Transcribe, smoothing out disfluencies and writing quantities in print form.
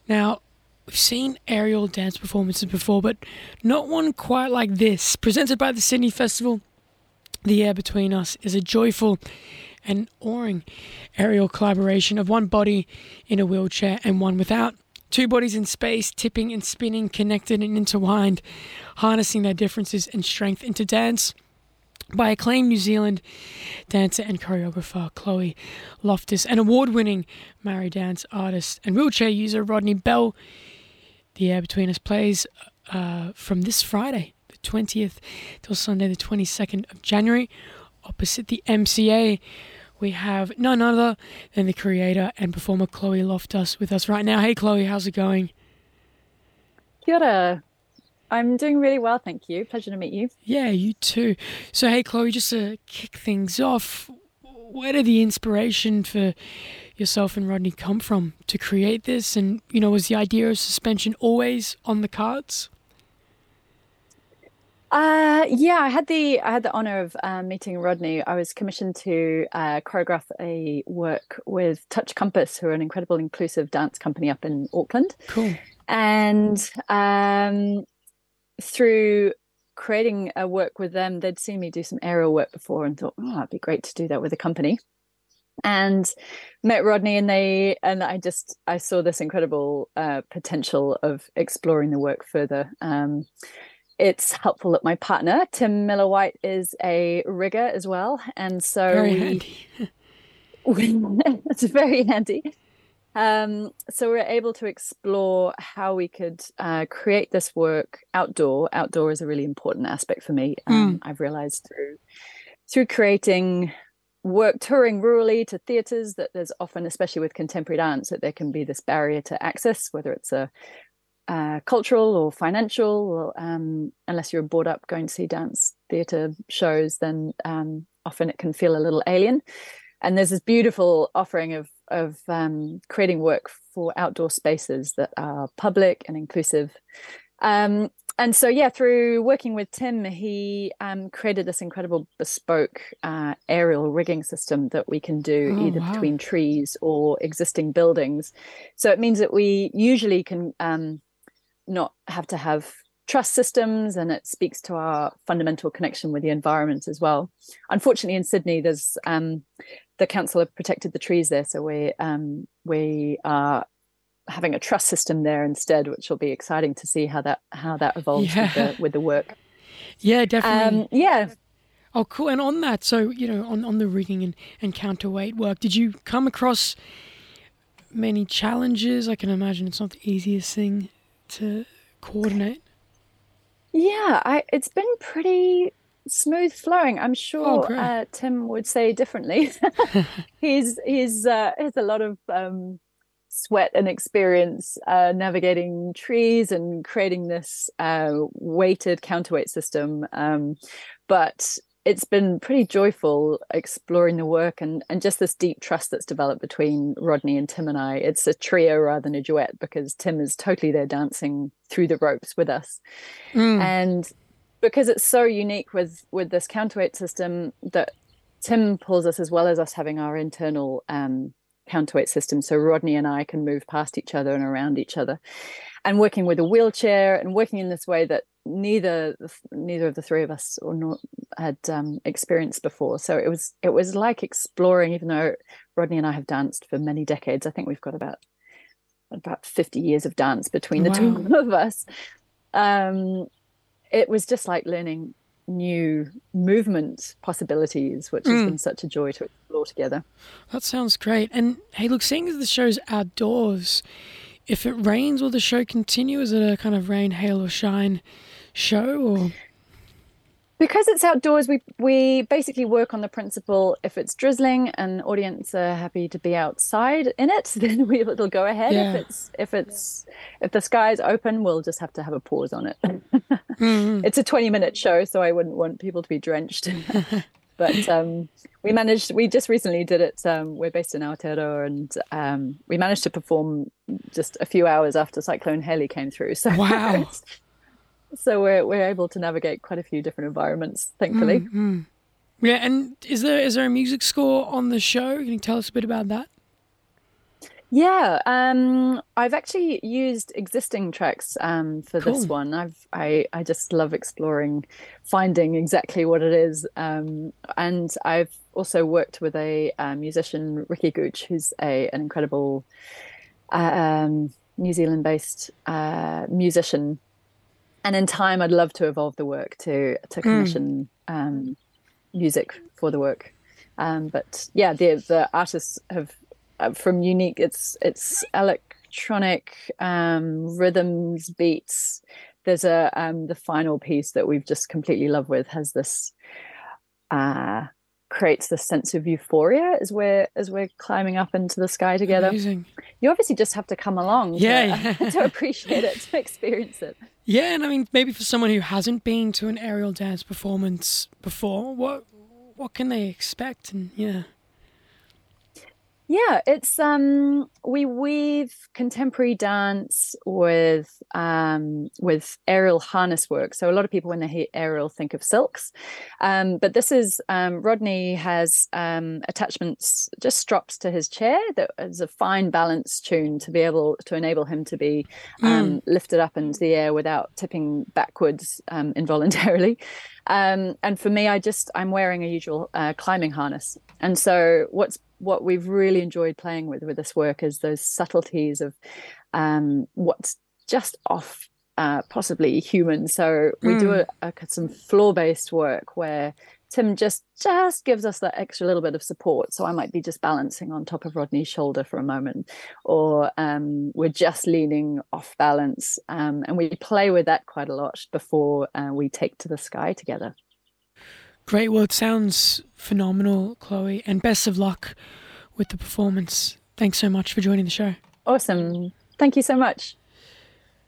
Now, we've seen aerial dance performances before, but not one quite like this. Presented by the Sydney Festival, The Air Between Us is a joyful and awing aerial collaboration of one body in a wheelchair and one without. Two bodies in space, tipping and spinning, connected and intertwined, harnessing their differences and strength into dance by acclaimed New Zealand dancer and choreographer Chloe Loftus and award-winning Maori dance artist and wheelchair user Rodney Bell. The Air Between Us plays from this Friday, the 20th, till Sunday, the 22nd of January, opposite the MCA. We have none other than the creator and performer Chloe Loftus with us right now. Hey, Chloe, how's it going? Kia ora. I'm doing really well, thank you. Pleasure to meet you. Yeah, you too. So, hey, Chloe, just to kick things off, where did the inspiration for yourself and Rodney come from to create this? And, was the idea of suspension always on the cards? Yeah, I had the honor of meeting Rodney. I was commissioned to choreograph a work with Touch Compass, who are an incredible inclusive dance company up in Auckland. Cool. And through creating a work with them, they'd seen me do some aerial work before and thought, oh, it'd be great to do that with a company. And met Rodney, and I saw this incredible potential of exploring the work further. It's helpful that my partner, Tim Miller-White, is a rigger as well. And so Very handy. it's very handy. So we're able to explore how we could create this work outdoor. Outdoor is a really important aspect for me. I've realized through creating work, touring rurally to theatres, that there's often, especially with contemporary dance, that there can be this barrier to access, whether it's a cultural or financial, or, unless you're brought up going to see dance theatre shows, then often it can feel a little alien. And there's this beautiful offering of creating work for outdoor spaces that are public and inclusive. And so, yeah, through working with Tim, he created this incredible bespoke aerial rigging system that we can do either between trees or existing buildings. So it means that we usually can not have to have truss systems, and it speaks to our fundamental connection with the environment as well. Unfortunately, in Sydney, there's the council have protected the trees there, so we are having a truss system there instead, which will be exciting to see how that evolves with the work. Yeah, definitely. Yeah. Oh, cool. And on that, so on the rigging and counterweight work, did you come across many challenges? I can imagine it's not the easiest thing to coordinate. Yeah, it's been pretty smooth flowing. I'm sure Tim would say differently. He's has a lot of sweat and experience navigating trees and creating this weighted counterweight system. But it's been pretty joyful exploring the work and just this deep trust that's developed between Rodney and Tim and I. It's a trio rather than a duet, because Tim is totally there dancing through the ropes with us. And because it's so unique with this counterweight system, that Tim pulls us as well as us having our internal counterweight system. So Rodney and I can move past each other and around each other. And working with a wheelchair and working in this way that neither of the three of us had experienced before. So it was like exploring, even though Rodney and I have danced for many decades. I think we've got about 50 years of dance between the two of us. It was just like learning new movement possibilities, which has been such a joy to explore together. That sounds great. And hey, look, seeing as the show's outdoors, if it rains, will the show continue? Is it a kind of rain, hail, or shine show? Or because it's outdoors, we basically work on the principle: if it's drizzling and audience are happy to be outside in it, then it'll go ahead. Yeah. If the sky is open, we'll just have to have a pause on it. It's a 20-minute show, so I wouldn't want people to be drenched. But we just recently did it. We're based in Aotearoa, and we managed to perform just a few hours after Cyclone Haley came through. So wow. So we're able to navigate quite a few different environments, thankfully. Yeah, and is there a music score on the show? Can you tell us a bit about that? Yeah, I've actually used existing tracks for this Cool. one. I just love exploring, finding exactly what it is. And I've also worked with a musician, Ricky Gooch, who's a an incredible New Zealand-based musician. And in time, I'd love to evolve the work to Mm. commission music for the work. But yeah, the artists have from Unique. It's electronic rhythms, beats. There's a the final piece that we've just completely loved with has this uh creates this sense of euphoria as we're climbing up into the sky together. Amazing. You obviously just have to come along Yeah, to yeah. appreciate it, to experience it. Yeah, and I mean, maybe for someone who hasn't been to an aerial dance performance before, what can they expect? And yeah. Yeah, it's we weave contemporary dance with aerial harness work. So a lot of people when they hear aerial think of silks. But this is Rodney has attachments, just strops to his chair that is a fine balance tune to be able to enable him to be Mm. lifted up into the air without tipping backwards involuntarily. And for me, I'm wearing a usual climbing harness. And so what we've really enjoyed playing with this work is those subtleties of what's just off possibly human. So we do Mm. some floor based work where Tim just gives us that extra little bit of support. So I might be just balancing on top of Rodney's shoulder for a moment, or we're just leaning off balance, and we play with that quite a lot before we take to the sky together. Great. Well, it sounds phenomenal, Chloe, and best of luck with the performance. Thanks so much for joining the show. Awesome. Thank you so much.